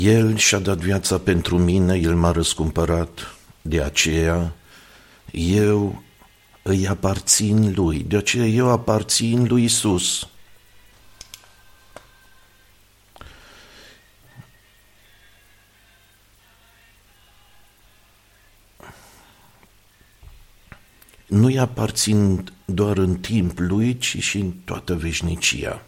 El și-a dat viața pentru mine, El m-a răscumpărat, de aceea eu îi aparțin Lui, de aceea eu aparțin lui Iisus. Nu-i aparțin doar în timp Lui, ci și în toată veșnicia.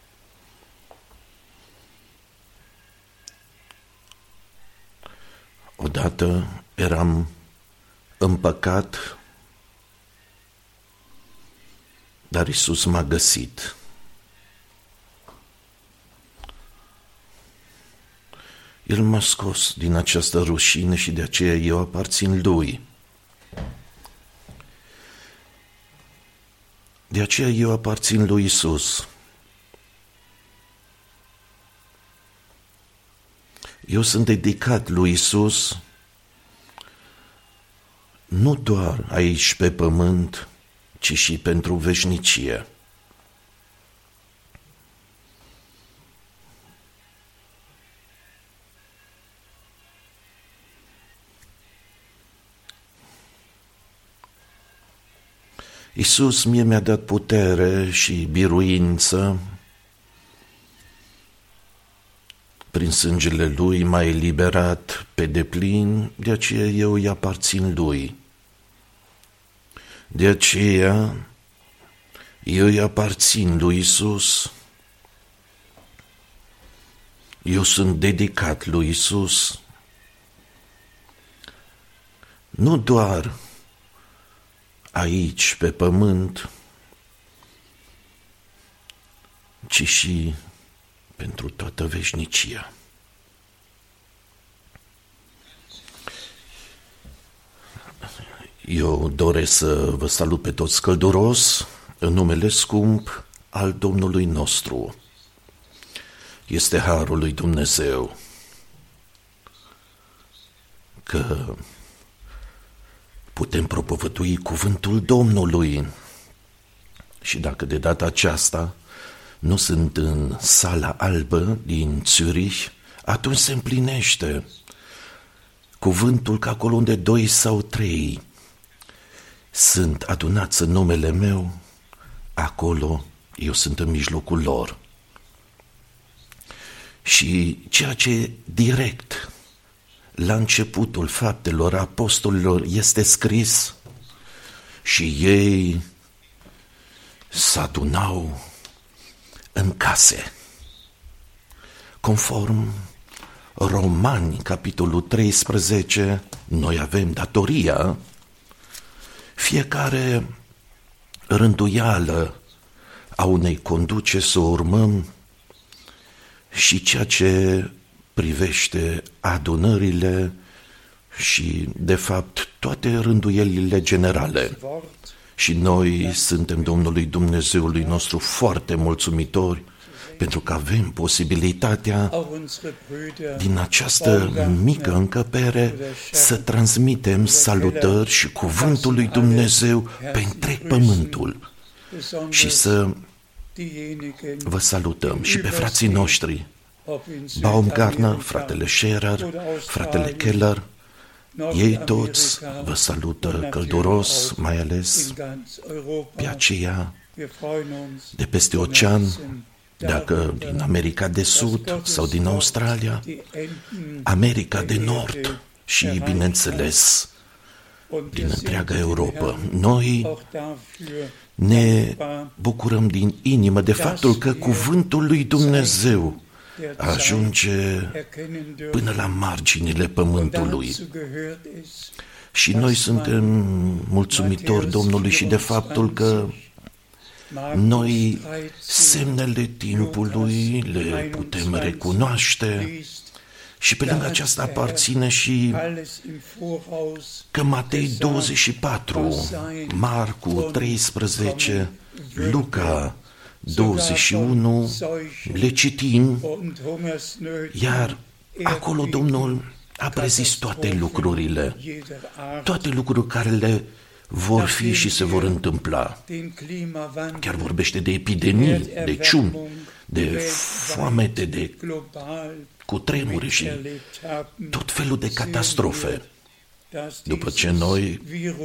Odată eram în păcat, dar Iisus m-a găsit. El m-a scos din această rușine și de aceea eu aparțin Lui. De aceea eu aparțin lui Iisus. Eu sunt dedicat lui Iisus nu doar aici pe pământ, ci și pentru veșnicie. Iisus mie mi-a dat putere și biruință, prin sângele Lui m-a eliberat pe deplin, de aceea eu îi aparțin Lui. De aceea eu îi aparțin lui Iisus, eu sunt dedicat lui Iisus, nu doar aici pe pământ, ci și pentru toată veșnicia. Eu doresc să vă salut pe toți călduros în numele scump al Domnului nostru. Este harul lui Dumnezeu că putem propovădui cuvântul Domnului și dacă de data aceasta nu sunt în sala albă din Zürich, atunci se împlinește cuvântul că acolo unde 2 sau 3 sunt adunați în numele meu, acolo eu sunt în mijlocul lor. Și ceea ce direct la începutul faptelor apostolilor este scris și ei s-adunau în case. Conform Romani, capitolul 13, noi avem datoria fiecare rânduială a unei conduce să o urmăm și ceea ce privește adunările și, de fapt, toate rânduielile generale. Și noi suntem Domnului Dumnezeului nostru foarte mulțumitori pentru că avem posibilitatea din această mică încăpere să transmitem salutări și cuvântul lui Dumnezeu pe întreg pământul și să vă salutăm și pe frații noștri, Baumgartner, fratele Scherer, fratele Keller, ei toți vă salută călduros, mai ales pe aceea de peste ocean, dacă din America de Sud sau din Australia, America de Nord și, bineînțeles, din întreaga Europa. Noi ne bucurăm din inimă de faptul că cuvântul lui Dumnezeu ajunge până la marginile pământului. Și noi suntem mulțumitori Domnului și de faptul că noi semnele timpului le putem recunoaște și pe lângă aceasta aparține și că Matei 24, Marcu 13, Luca 21, le citim, iar acolo Domnul a prezis toate lucrurile care le vor fi și se vor întâmpla. Chiar vorbește de epidemii, de ciumi, de foamete, de cu tremure și tot felul de catastrofe. După ce noi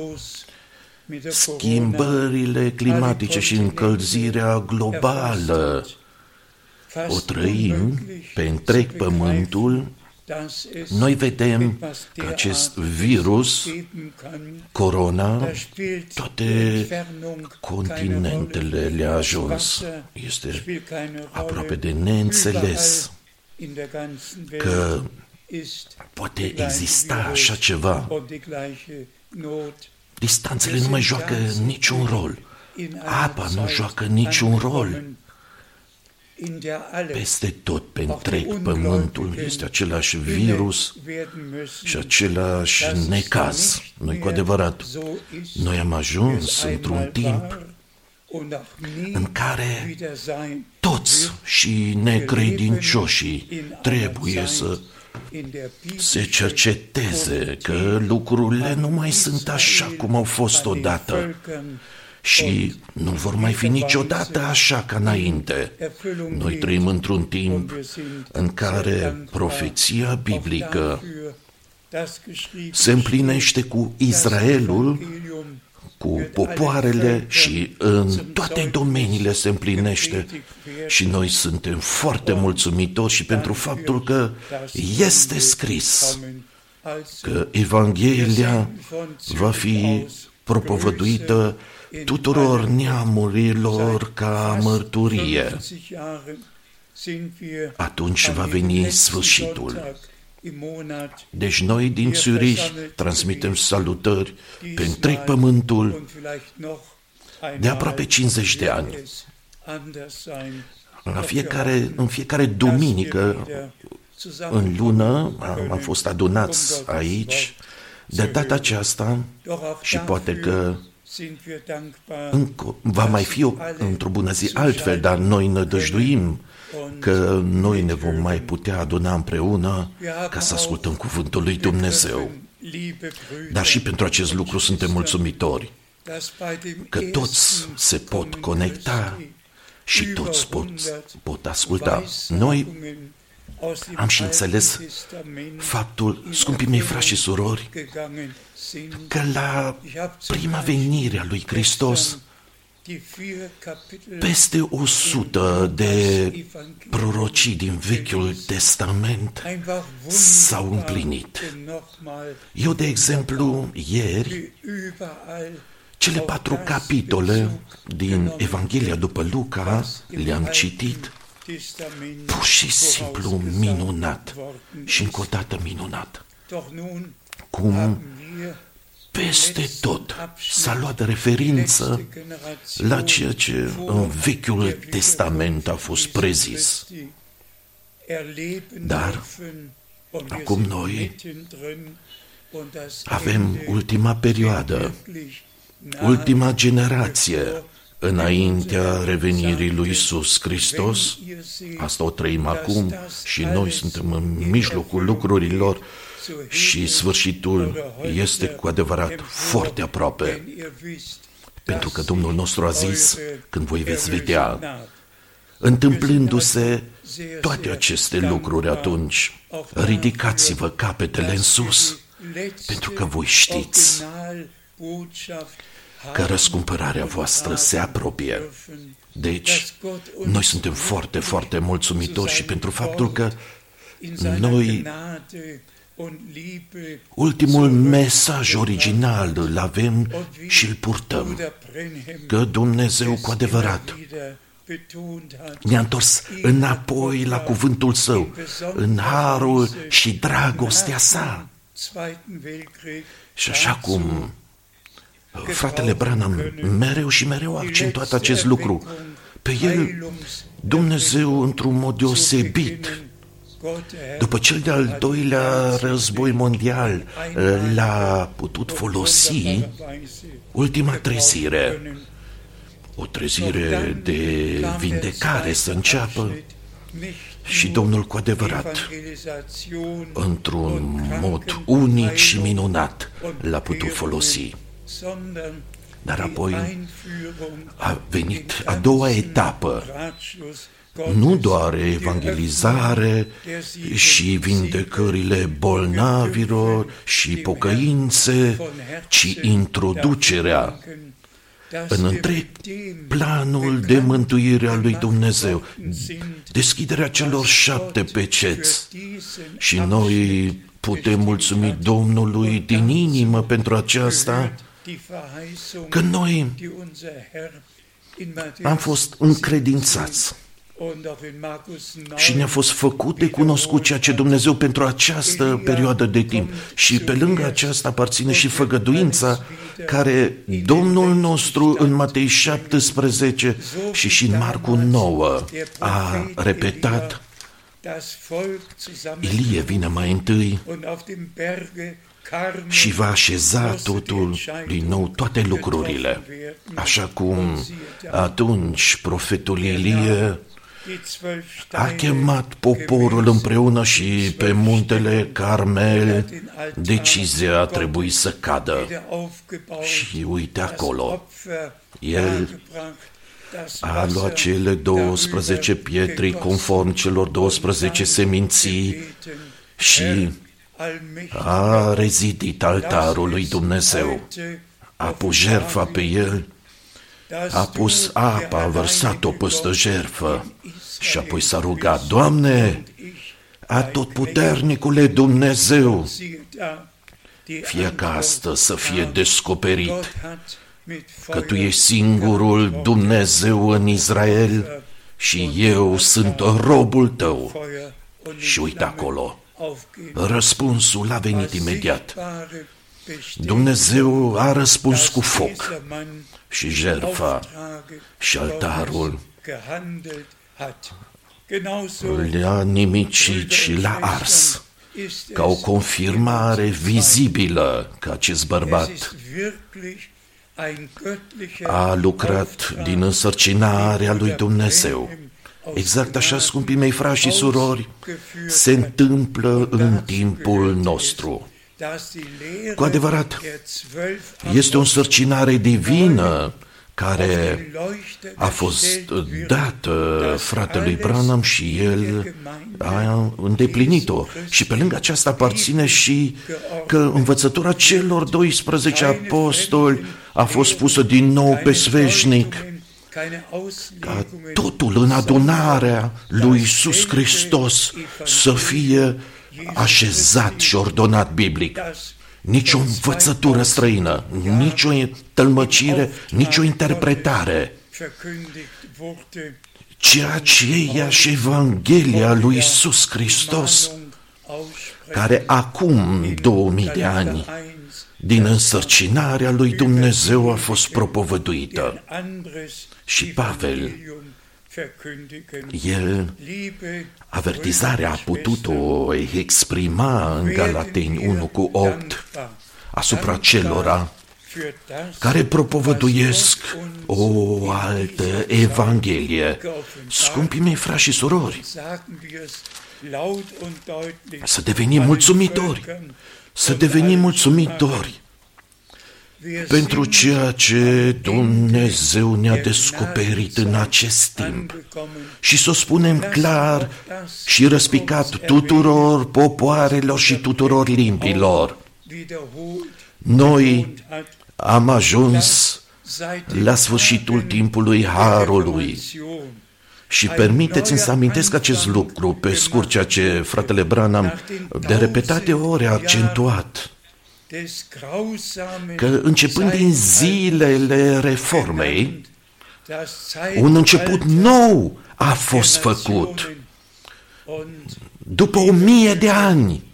schimbările climatice și încălzirea globală o trăim pe întreg pământul, noi vedem că acest virus, corona, toate continentele le-a ajuns. Este aproape de neînțeles că poate exista așa ceva. Distanțele nu mai joacă niciun rol. Apa nu joacă niciun rol. Peste tot, pe întreg pământul, este același virus și același necaz. Noi cu adevărat, noi am ajuns într-un timp în care toți și necredincioșii trebuie să se cerceteze că lucrurile nu mai sunt așa cum au fost odată și nu vor mai fi niciodată așa ca înainte. Noi trăim într-un timp în care profeția biblică se împlinește cu Israelul, cu popoarele și în toate domeniile se împlinește și noi suntem foarte mulțumitori și pentru faptul că este scris că Evanghelia va fi propovăduită tuturor neamurilor ca mărturie. Atunci va veni sfârșitul. Deci noi din Zürich transmitem salutări pe întreg pământul de aproape 50 de ani. În fiecare duminică în lună am fost adunați aici. De data aceasta, și poate că va mai fi într-o bună zi altfel, dar noi nădăjduim că noi ne vom mai putea aduna împreună ca să ascultăm cuvântul lui Dumnezeu. Dar și pentru acest lucru suntem mulțumitori, că toți se pot conecta și toți pot asculta. Noi am și înțeles faptul, scumpii mei frați și surori, că la prima venire a lui Hristos, peste 100 de prorocii din Vechiul Testament s-au împlinit. Eu, de exemplu, ieri, cele 4 capitole din Evanghelia după Luca le-am citit. Pur și simplu minunat și încă o dată minunat. Cum peste tot s-a luat de referință la ceea ce în Vechiul Testament a fost prezis. Dar acum noi avem ultima perioadă, ultima generație înaintea revenirii lui Iisus Hristos. Asta o trăim acum și noi suntem în mijlocul lucrurilor și sfârșitul este cu adevărat foarte aproape. Pentru că Domnul nostru a zis, când voi veți vedea, întâmplându-se toate aceste lucruri, atunci ridicați-vă capetele în sus, pentru că voi știți că răscumpărarea voastră se apropie. Deci, noi suntem foarte, foarte mulțumitori și pentru faptul că noi ultimul mesaj original îl avem și îl purtăm, că Dumnezeu cu adevărat ne-a întors înapoi la cuvântul Său, în harul și dragostea Sa. Și așa cum fratele Branham mereu și mereu a accentuat acest lucru, pe el Dumnezeu într-un mod deosebit, după cel de-al doilea război mondial, l-a putut folosi ultima trezire, o trezire de vindecare să înceapă și Domnul cu adevărat, într-un mod unic și minunat, l-a putut folosi. Dar apoi a venit a doua etapă, nu doar evangelizare și vindecările bolnavilor și pocăințe, ci introducerea în întreg planul de mântuire a lui Dumnezeu, deschiderea celor 7 peceți. Și noi putem mulțumi Domnului din inimă pentru aceasta, că noi am fost încredințați și ne-a fost făcut de cunoscut ceea ce Dumnezeu pentru această perioadă de timp. Și pe lângă aceasta aparține și făgăduința care Domnul nostru în Matei 17 și în Marcu 9 a repetat. Ilie vine mai întâi și va așeza totul din nou, toate lucrurile. Așa cum atunci profetul Ilie a chemat poporul împreună și pe muntele Carmel decizia a trebuit să cadă. Și uite acolo, el a luat cele 12 pietre conform celor 12 seminții și a rezidit altarul lui Dumnezeu. A pus jertfa pe el, a pus apa, a vărsat-o peste jertfă și apoi s-a rugat: Doamne, Atotputernicule Dumnezeu, fie ca astăzi să fie descoperit că Tu ești singurul Dumnezeu în Israel și eu sunt robul Tău. Și uite acolo, răspunsul a venit imediat. Dumnezeu a răspuns cu foc și jertfa și altarul le-a nimicit și l-a ars, ca o confirmare vizibilă că acest bărbat a lucrat din însărcinarea lui Dumnezeu. Exact așa, scumpii mei frați și surori, se întâmplă în timpul nostru. Cu adevărat, este o însărcinare divină care a fost dată fratelui Branham și el a îndeplinit-o. Și pe lângă aceasta aparține și că învățătura celor 12 apostoli a fost pusă din nou pe sfeșnic, ca totul în adunarea lui Iisus Hristos să fie așezat și ordonat biblic. Nici o învățătură străină, nici o tălmăcire, nici o interpretare. Ceea ce e și Evanghelia lui Iisus Hristos, care acum 2000 de ani, din însărcinarea lui Dumnezeu a fost propovăduită. Și Pavel, el, avertizarea a putut-o exprima în Galateni 1:8 asupra celora care propovăduiesc o altă Evanghelie. Scumpii mei frați și surori, să devenim mulțumitori, să devenim mulțumitori pentru ceea ce Dumnezeu ne-a descoperit în acest timp și să o spunem clar și răspicat tuturor popoarelor și tuturor limbilor. Noi am ajuns la sfârșitul timpului Harului. Și permiteți-mi să amintesc acest lucru pe scurt, ceea ce fratele Branham de repetate ori a accentuat, că începând din zilele reformei, un început nou a fost făcut. După 1000 de ani,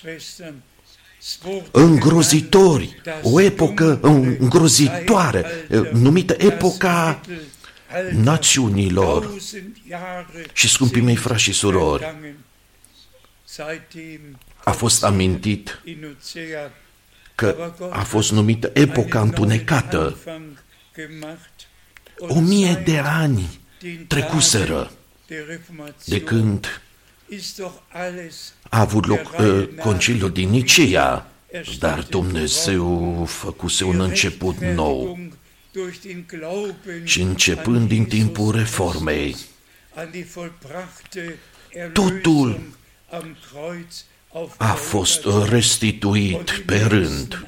îngrozitori, o epocă îngrozitoare, numită epoca națiunilor. Și, scumpii mei frați și surori, a fost amintit că a fost numită epoca întunecată. 1000 de ani trecuseră de când a avut loc conciliul din Nicea, dar Dumnezeu făcuse un început nou. Și începând din timpul reformei, Totul a fost restituit pe rând.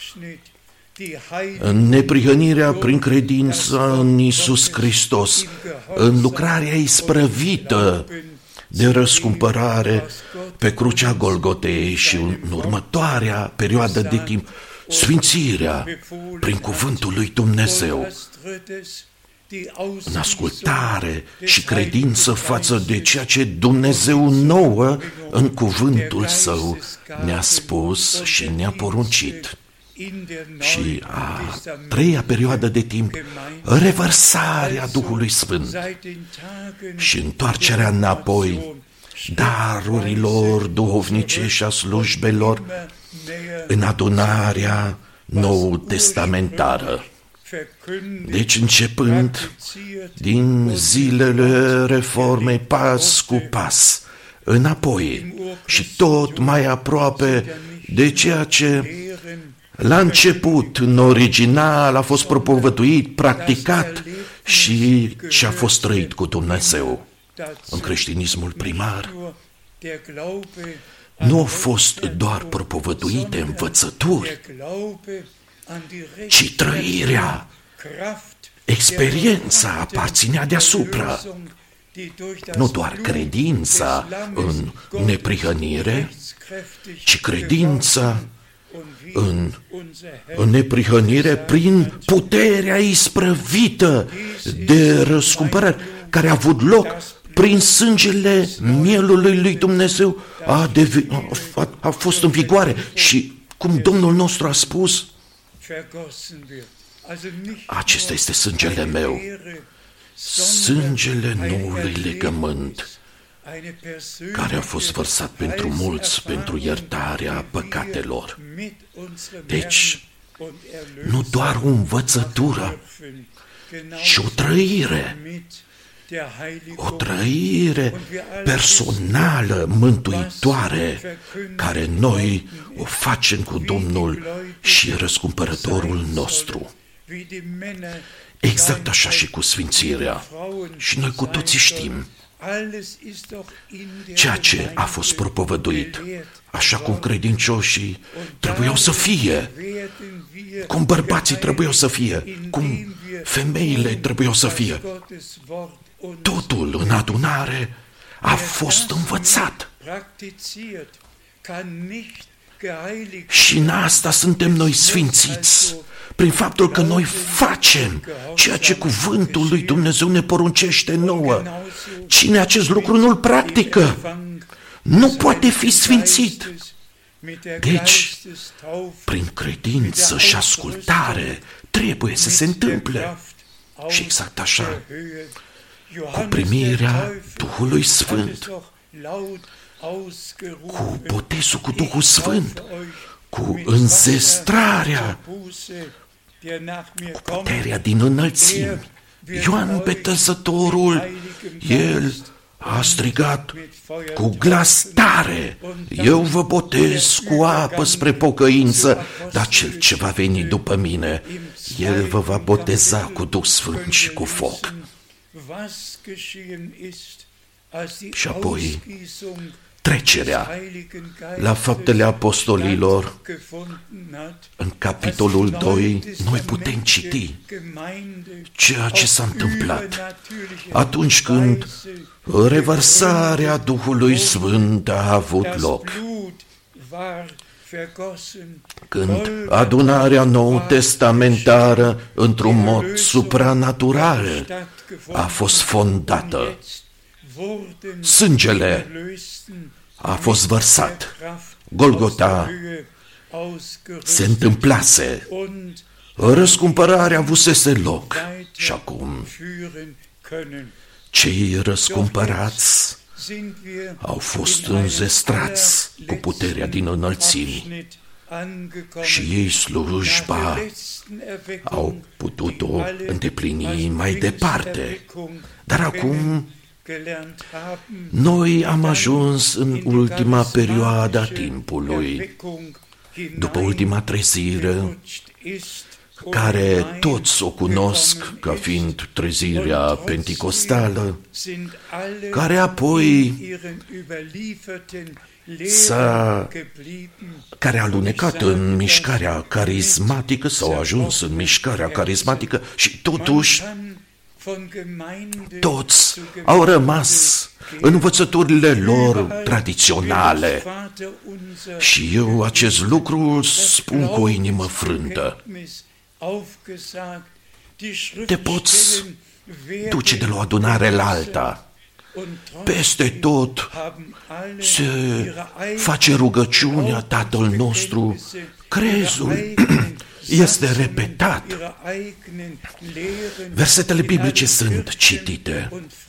În neprihănirea prin credință în Iisus Hristos, în lucrarea isprăvită de răscumpărare pe crucea Golgotei și în următoarea perioadă de timp, sfințirea prin cuvântul lui Dumnezeu, în ascultare și credință față de ceea ce Dumnezeu nouă în cuvântul Său ne-a spus și ne-a poruncit. Și a treia perioadă de timp, revărsarea Duhului Sfânt și întoarcerea înapoi darurilor duhovnice și a slujbelor în adunarea nou-testamentară. Deci începând din zilele reformei pas cu pas, înapoi și tot mai aproape de ceea ce la început, în original, a fost propovăduit, practicat și ce a fost trăit cu Dumnezeu. În creștinismul primar nu au fost doar propovăduite învățături, ci trăirea, experiența aparținea deasupra. Nu doar credința în neprihănire, ci credința în neprihănire prin puterea isprăvită de răscumpărare care a avut loc prin sângele mielului lui Dumnezeu, a fost în vigoare și cum Domnul nostru a spus, acesta este sângele meu, sângele noului legământ, care a fost vărsat pentru mulți, pentru iertarea păcatelor. Deci, nu doar o învățătură, ci o trăire personală, mântuitoare, care noi o facem cu Domnul și Răscumpărătorul nostru. Exact așa și cu sfințirea. Și noi cu toții știm ceea ce a fost propovăduit, așa cum credincioșii trebuiau să fie, cum bărbații trebuiau să fie, cum femeile trebuiau să fie. Totul în adunare a fost învățat. Și în asta suntem noi sfințiți, prin faptul că noi facem ceea ce cuvântul lui Dumnezeu ne poruncește nouă. Cine acest lucru nu-l practică, nu poate fi sfințit. Deci, prin credință și ascultare, trebuie să se întâmple. Și exact așa, cu primirea Duhului Sfânt, cu botezul cu Duhul Sfânt, cu înzestrarea, cu puterea din înălțimi. Ioan Botezătorul, el a strigat cu glas tare, eu vă botez cu apă spre pocăință, dar cel ce va veni după mine, el vă va boteza cu Duh Sfânt și cu foc. Și apoi trecerea la Faptele Apostolilor, în capitolul 2, noi putem citi ceea ce s-a întâmplat atunci când revărsarea Duhului Sfânt a avut loc, când adunarea nou-testamentară, într-un mod supranatural, a fost fondată. Sângele a fost vărsat. Golgota se întâmplase. Răscumpărarea avusese loc. Și acum cei răscumpărați au fost înzestrați cu puterea din înălțimi și ei slujba au putut-o îndeplini mai departe. Dar acum noi am ajuns în ultima perioadă a timpului, după ultima trezire, care toți o cunosc ca fiind trezirea penticostală, care apoi care a alunecat în mișcarea carismatică sau a ajuns în mișcarea carismatică și totuși toți au rămas învățăturile lor tradiționale. Și eu acest lucru îl spun cu o inimă frântă. Te poți duce de la o adunare la alta. Peste tot se face rugăciunea Tatăl nostru, crezul este repetat. Versetele biblice sunt citite.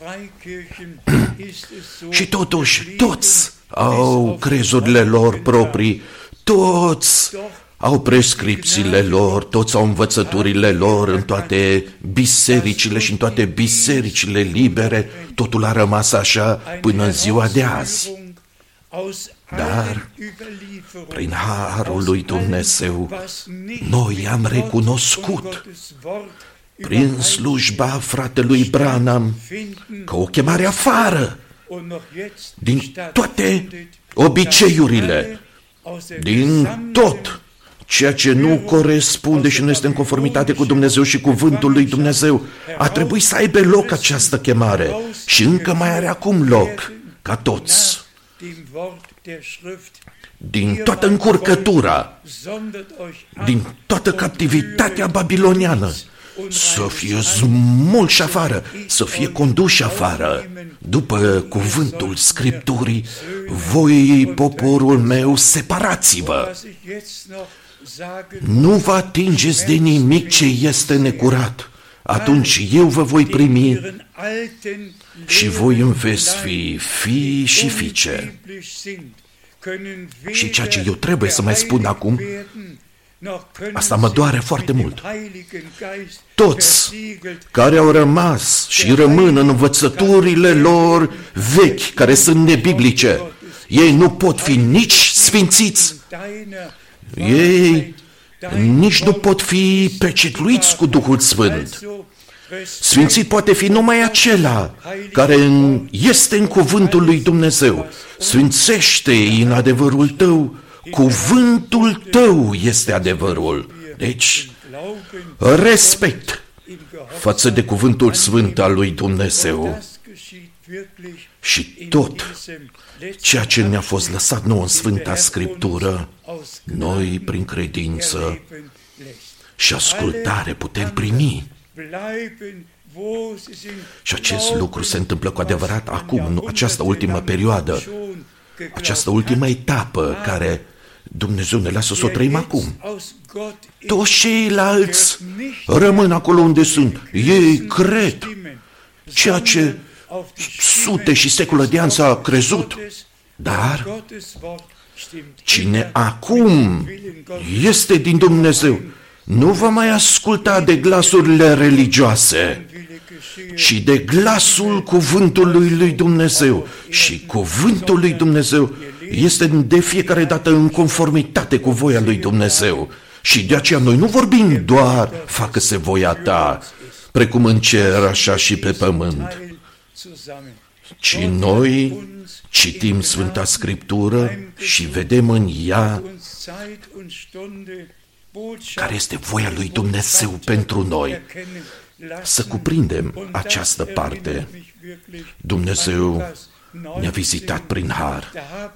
Și totuși toți au crezurile lor proprii, toți au prescripțiile lor, toți au învățăturile lor în toate bisericile și în toate bisericile libere. Totul a rămas așa până în ziua de azi. Dar, prin harul lui Dumnezeu, noi am recunoscut prin slujba fratelui Branham că o chemare afară din toate obiceiurile, din tot ceea ce nu corespunde și nu este în conformitate cu Dumnezeu și cuvântul lui Dumnezeu, a trebuit să aibă loc această chemare și încă mai are acum loc ca toți. Din toată încurcătura, din toată captivitatea babiloniană, să fie smulși afară, să fie conduși afară. După cuvântul Scripturii, voi, poporul meu, separați-vă. Nu vă atingeți de nimic ce este necurat. Atunci eu vă voi primi și voi îmi veți fi fii și fiice. Și ceea ce eu trebuie să mai spun acum, asta mă doare foarte mult. Toți care au rămas și rămân în învățăturile lor vechi, care sunt nebiblice, ei nu pot fi nici sfințiți, ei nici nu pot fi pecetluiți cu Duhul Sfânt. Sfințit poate fi numai acela care este în cuvântul lui Dumnezeu. Sfințește în adevărul tău, cuvântul tău este adevărul. Deci, respect față de cuvântul sfânt al lui Dumnezeu. Și tot ceea ce ne-a fost lăsat nouă în Sfânta Scriptură, noi, prin credință și ascultare, putem primi. Și acest lucru se întâmplă cu adevărat acum, în această ultimă perioadă, această ultimă etapă care Dumnezeu ne lasă să o trăim acum. Toți ceilalți rămân acolo unde sunt. Ei cred ceea ce sute și secole de ani s-a crezut. Dar cine acum este din Dumnezeu nu va mai asculta de glasurile religioase, ci de glasul cuvântului lui Dumnezeu. Și cuvântul lui Dumnezeu este de fiecare dată în conformitate cu voia lui Dumnezeu. Și de aceea noi nu vorbim doar facă-se voia ta, precum în cer, așa și pe pământ, ci noi citim Sfânta Scriptură și vedem în ea care este voia lui Dumnezeu pentru noi. Să cuprindem această parte. Dumnezeu ne-a vizitat prin har.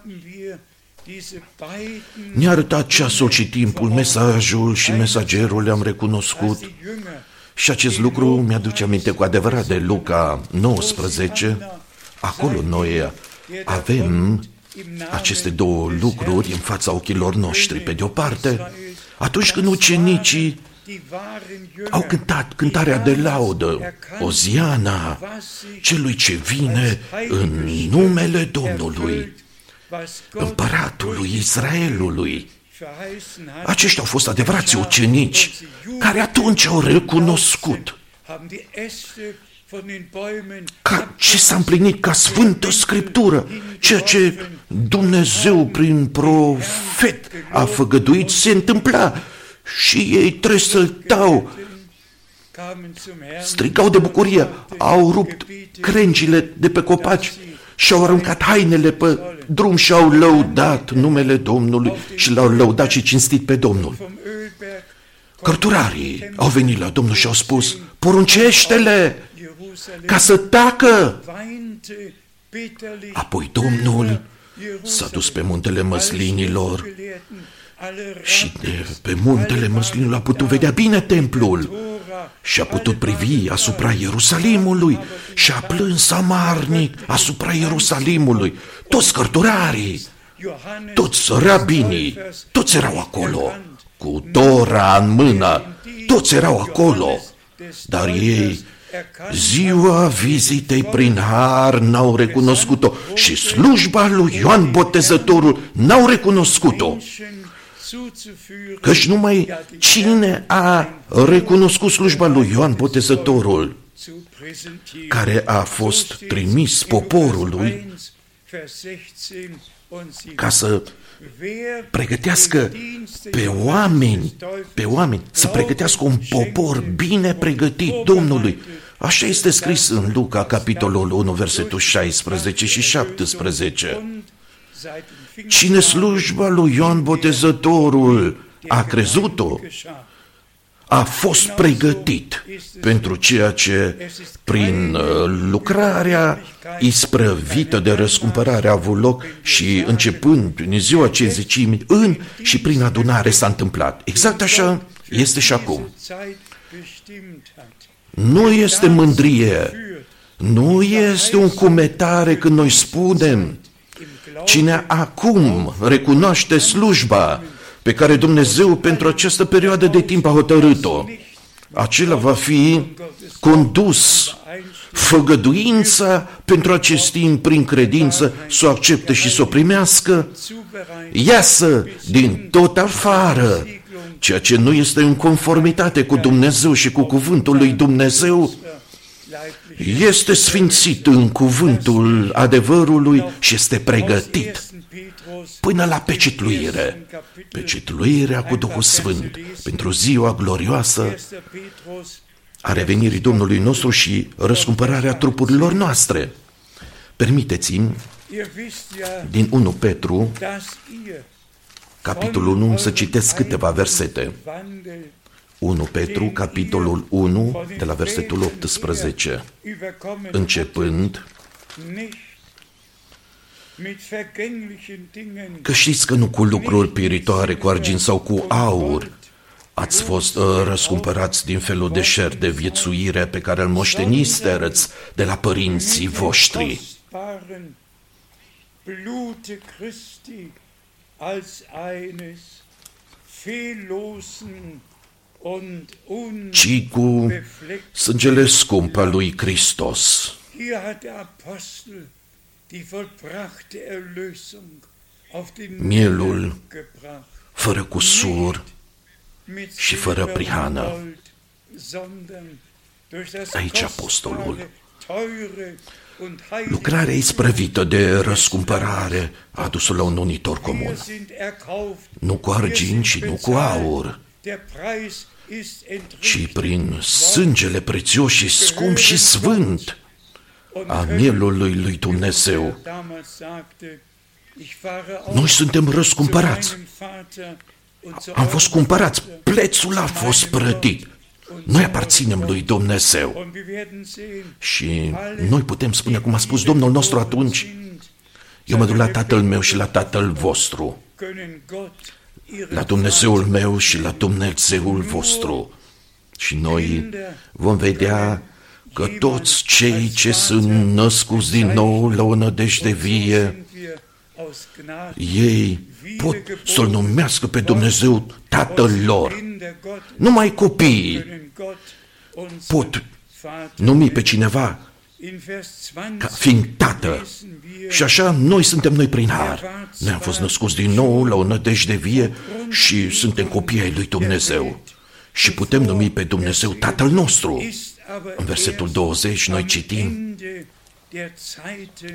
Ne-a arătat ceasul și timpul, mesajul și mesagerul le-am recunoscut. Și acest lucru mi-aduce aminte cu adevărat de Luca 19. Acolo noi avem aceste două lucruri în fața ochilor noștri. Pe de o parte, atunci când ucenicii au cântat cântarea de laudă, Oziana, celui ce vine în numele Domnului, împăratului Israelului. Aceștia au fost adevărați ucenici care atunci au recunoscut ce s-a împlinit ca Sfântă Scriptură, ceea ce Dumnezeu prin profet a făgăduit se întâmpla și ei tresăltau, strigau de bucurie, au rupt crengile de pe copaci și-au aruncat hainele pe drum și-au lăudat numele Domnului și l-au lăudat și cinstit pe Domnul. Cărturarii au venit la Domnul și au spus, poruncește-le ca să tacă. Apoi Domnul s-a dus pe muntele măslinilor și de pe muntele măslinilor a putut vedea bine templul și a putut privi asupra Ierusalimului și a plâns amarnic asupra Ierusalimului. Toți cărturarii, toți rabinii, toți erau acolo, cu Tora în mână, toți erau acolo, dar ei ziua vizitei prin har n-au recunoscut-o și slujba lui Ioan Botezătorul n-au recunoscut-o. Căci numai cine a recunoscut slujba lui Ioan Botezătorul, care a fost trimis poporului ca să pregătească pe oameni, să pregătească un popor bine pregătit Domnului. Așa este scris în Luca, capitolul 1, versetul 16 și 17. Cine slujba lui Ioan Botezătorul a crezut-o, a fost pregătit pentru ceea ce prin lucrarea isprăvită de răscumpărare a avut loc și începând din ziua Cincizecimii și prin adunare s-a întâmplat. Exact așa este și acum. Nu este mândrie, nu este un cumetare când noi spunem cine acum recunoaște slujba pe care Dumnezeu pentru această perioadă de timp a hotărât-o, acela va fi condus. Făgăduința pentru acest timp prin credință să o accepte și să o primească, iasă din tot afară, ceea ce nu este în conformitate cu Dumnezeu și cu cuvântul lui Dumnezeu, este sfințit în cuvântul adevărului și este pregătit până la pecetluire, pecetluirea cu Duhul Sfânt, pentru ziua glorioasă a revenirii Domnului nostru și răscumpărarea trupurilor noastre. Permiteți-mi, din 1 Petru, capitolul 1, să citesc câteva versete. 1 Petru, capitolul 1, de la versetul 18, începând: că știți că nu cu lucruri pieritoare, cu argint sau cu aur, ați fost răscumpărați din felul de șer de viețuire pe care îl moșteniserăți de la părinții voștri, ci cu sângele scump al lui Hristos. Mielul fără cusur și fără prihană. Aici apostolul. Lucrarea isprăvită de răscumpărare a dus-o la un unitor comun. Nu cu argint și nu cu aur, ci prin sângele prețios și scump și sfânt a mielului lui Dumnezeu. Noi suntem răscumpărați. Am fost cumpărați. Prețul a fost plătit. Noi aparținem lui Dumnezeu. Și noi putem spune, cum a spus Domnul nostru atunci: eu mă duc la Tatăl meu și la Tatăl vostru, la Dumnezeul meu și la Dumnezeul vostru. Și noi vom vedea că toți cei ce sunt născuți din nou la o nădejde vie, ei pot să-L numească pe Dumnezeu Tatăl lor. Numai copiii pot numi pe cineva ca fiind tată. Și așa noi suntem prin har. Noi am fost născuți din nou la o nădejde vie și suntem copii ai lui Dumnezeu. Și putem numi pe Dumnezeu Tatăl nostru. În versetul 20 noi citim: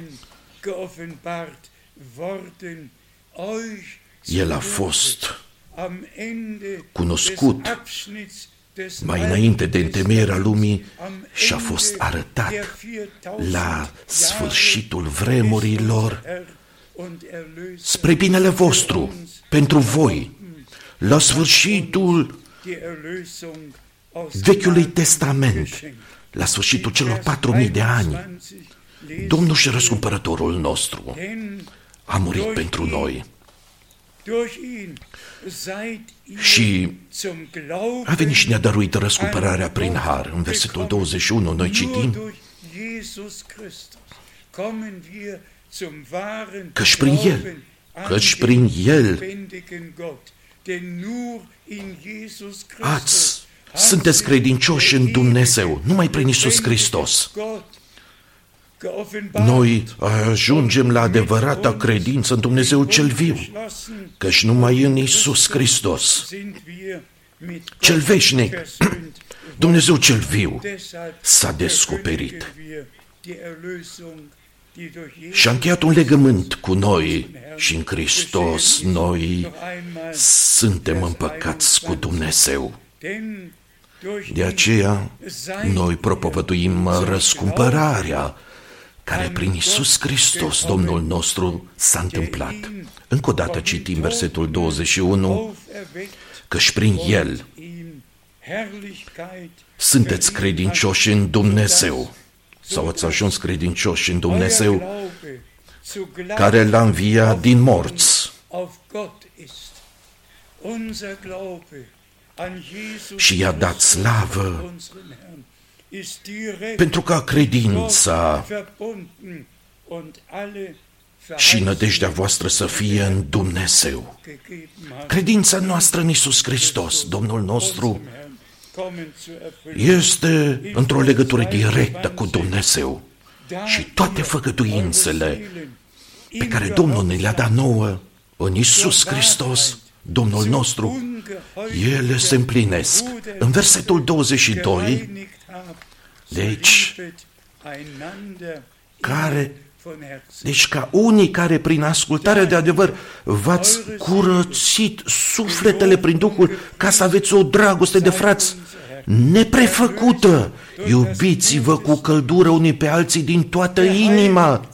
El a fost cunoscut mai înainte de întemeierea lumii și a fost arătat la sfârșitul vremurilor spre binele vostru, pentru voi, la sfârșitul Vechiului Testament, la sfârșitul celor 4000 de ani, Domnul și Răscumpărătorul nostru a murit pentru noi. Și a venit și ne-a dăruit răscumpărarea prin har. În versetul 21 noi citim căci prin El sunteți credincioși în Dumnezeu, numai prin Iisus Hristos. Noi ajungem la adevărata credință în Dumnezeu cel viu, căci numai în Iisus Hristos, cel veșnic, Dumnezeu cel viu, s-a descoperit și a încheiat un legământ cu noi și în Hristos noi suntem împăcați cu Dumnezeu. De aceea noi propovăduim răscumpărarea care prin Iisus Hristos, Domnul nostru, s-a întâmplat. Încă o dată citim versetul 21, căci prin El sunteți credincioși în Dumnezeu, sau ați ajuns credincioși în Dumnezeu, care l-a înviat din morți. Și i-a dat slavă, pentru ca credința și nădejdea voastră să fie în Dumnezeu. Credința noastră în Iisus Hristos, Domnul nostru, este într-o legătură directă cu Dumnezeu. Și toate făgăduințele pe care Domnul ne le-a dat nouă în Iisus Hristos, Domnul nostru, ele se împlinesc. În versetul 22, deci ca unii care prin ascultarea de adevăr v-ați curățit sufletele prin Duhul, ca să aveți o dragoste de frați neprefăcută, iubiți-vă cu căldură unii pe alții din toată inima,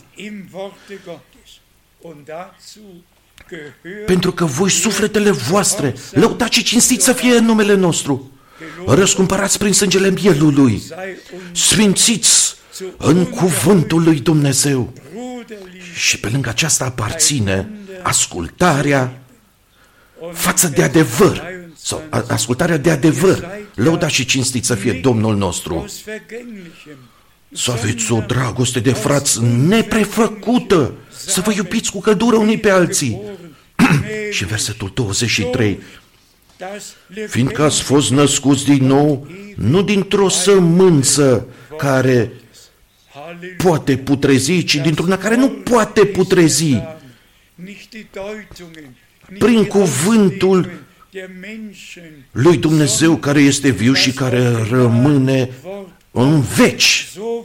pentru că voi sufletele voastre, lăudați și cinstiți să fie în numele nostru, răscumpărați prin sângele mielului, sfințiți în cuvântul lui Dumnezeu. Și pe lângă aceasta aparține ascultarea față de adevăr, sau ascultarea de adevăr. Lăudați și cinstiți să fie Domnul nostru. Să aveți o dragoste de frați neprefăcută, să vă iubiți cu căldură unii pe alții. Și versetul 23, fiindcă ați fost născuți din nou, nu dintr-o sămânță care poate putrezi, ci dintr-una care nu poate putrezi, prin cuvântul lui Dumnezeu care este viu și care rămâne în veci.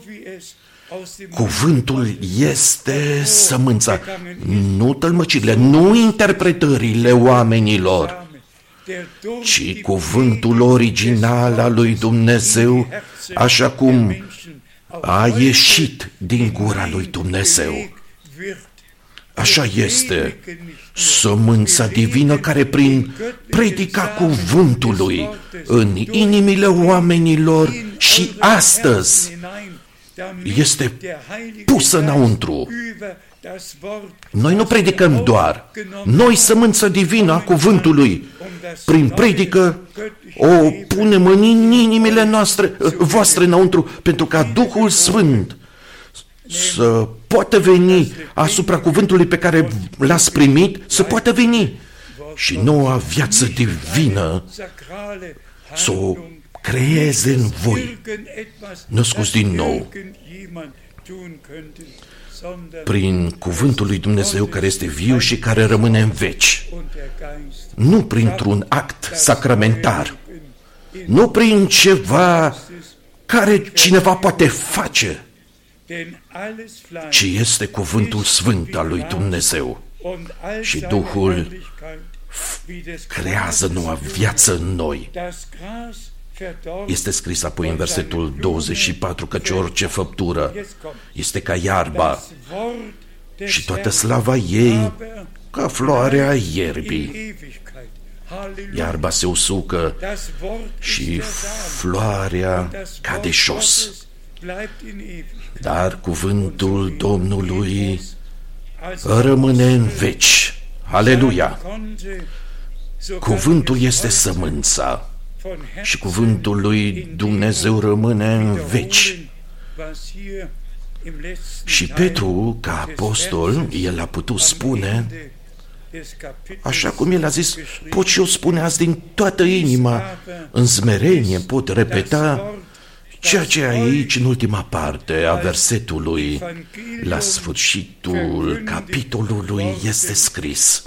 Cuvântul este sămânța, nu tălmăcirile, nu interpretările oamenilor, ci cuvântul original al lui Dumnezeu, așa cum a ieșit din gura lui Dumnezeu. Așa este sămânța divină care prin predica cuvântului în inimile oamenilor și astăzi este pusă înăuntru. Noi nu predicăm doar, noi sămânța divină a cuvântului, prin predică o punem în inimile voastre înăuntru, pentru ca Duhul Sfânt să poată veni asupra cuvântului pe care l-ați primit, să poată veni și noua viață divină să o creeze în voi, născuți din nou, prin cuvântul lui Dumnezeu care este viu și care rămâne în veci, nu printr-un act sacramentar, nu prin ceva care cineva poate face, ci este cuvântul sfânt al lui Dumnezeu. Și Duhul creează noua viață în noi. Este scris apoi în versetul 24, căci orice făptură este ca iarba și toată slava ei ca floarea ierbii. Iarba se usucă și floarea cade jos, dar cuvântul Domnului rămâne în veci. Aleluia! Cuvântul este sămânța și cuvântul lui Dumnezeu rămâne în veci. Și Petru, ca apostol, el a putut spune, așa cum el a zis, pot și eu spune azi din toată inima, în smerenie pot repeta ceea ce aici, în ultima parte a versetului, la sfârșitul capitolului, este scris.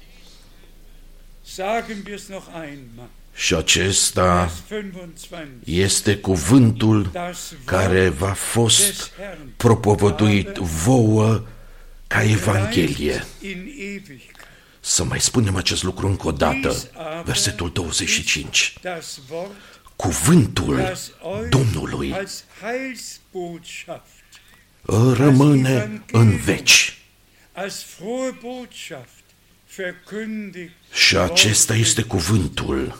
Și acesta este cuvântul care v-a fost propovăduit vouă ca Evanghelie. Să mai spunem acest lucru încă o dată, versetul 25. Cuvântul Domnului rămâne în veci. Și acesta este cuvântul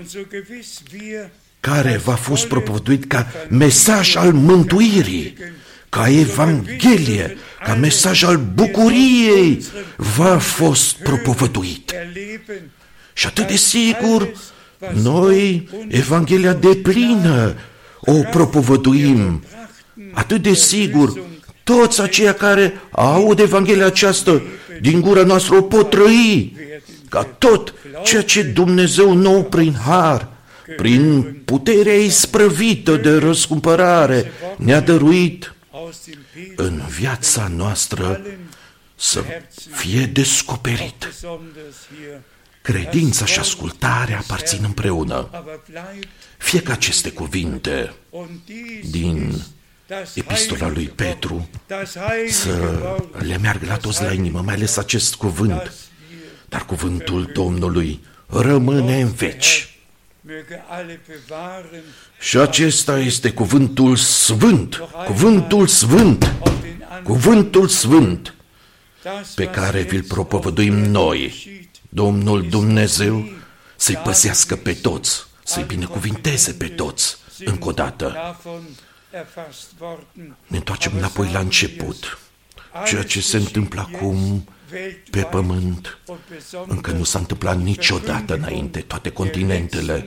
care v-a fost propovăduit ca mesaj al mântuirii, ca Evanghelie, ca mesaj al bucuriei v-a fost propovăduit. Și atât de sigur, noi, Evanghelia deplină, o propovăduim. Atât de sigur, toți aceia care aud Evanghelia aceasta din gura noastră o pot trăi, ca tot ceea ce Dumnezeu nou prin har, prin puterea isprăvită de răscumpărare ne-a dăruit în viața noastră să fie descoperit. Credința și ascultarea aparțin împreună. Fie că aceste cuvinte din epistola lui Petru să le meargă la toți la inimă, mai ales acest cuvânt, dar cuvântul Domnului rămâne în veci. Și acesta este cuvântul sfânt, cuvântul sfânt, cuvântul sfânt pe care vi-l propovăduim noi. Domnul Dumnezeu să-i păzească pe toți, să-i binecuvinteze pe toți. Încă o dată, ne întoarcem înapoi la început. Ceea ce se întâmplă acum pe pământ încă nu s-a întâmplat niciodată înainte. Toate continentele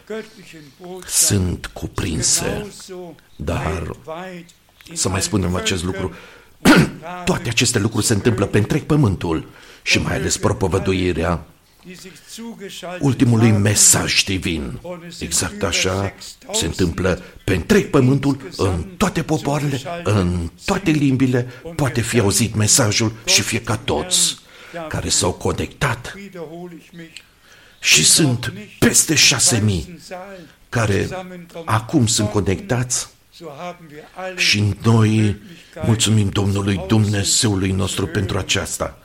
sunt cuprinse, dar să mai spunem acest lucru, toate aceste lucruri se întâmplă pe întreg pământul și mai ales propovăduirea ultimului mesaj divin. Exact așa se întâmplă pe întreg pământul, în toate popoarele, în toate limbile, poate fi auzit mesajul și fie ca toți care s-au conectat. Și sunt peste 6.000 care acum sunt conectați și noi mulțumim Domnului Dumnezeului nostru pentru aceasta.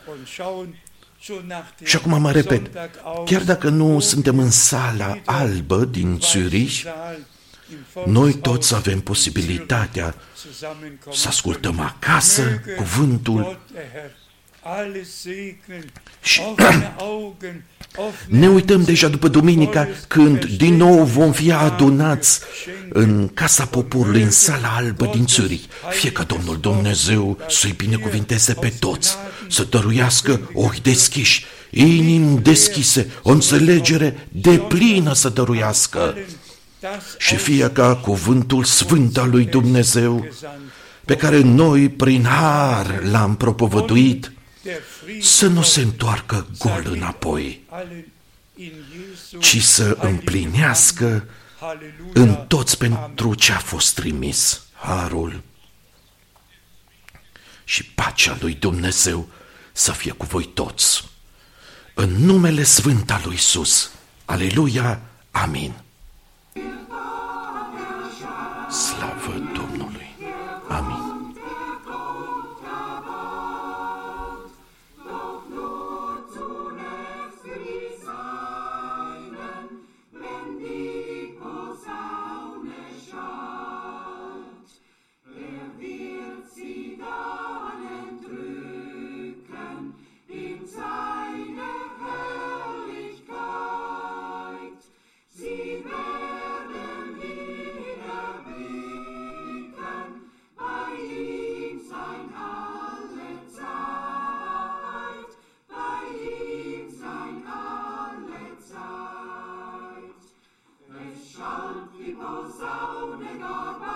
Și acum mă repet, chiar dacă nu suntem în sala albă din Zürich, noi toți avem posibilitatea să ascultăm acasă cuvântul și ne uităm deja după duminica când din nou vom fi adunați în casa poporului, în sala albă din Zürich. Fie ca Domnul Dumnezeu să-i binecuvinteze pe toți, să dăruiască ochi deschiși, inimi deschise, o înțelegere deplină să dăruiască. Și fie ca cuvântul sfânt al lui Dumnezeu, pe care noi prin har l-am propovăduit, să nu se întoarcă gol înapoi, ci să împlinească în toți pentru ce a fost trimis. Harul și pacea lui Dumnezeu să fie cu voi toți. În numele sfânt al lui Iisus. Aleluia, amin. Slavă Domnului, amin. sau negat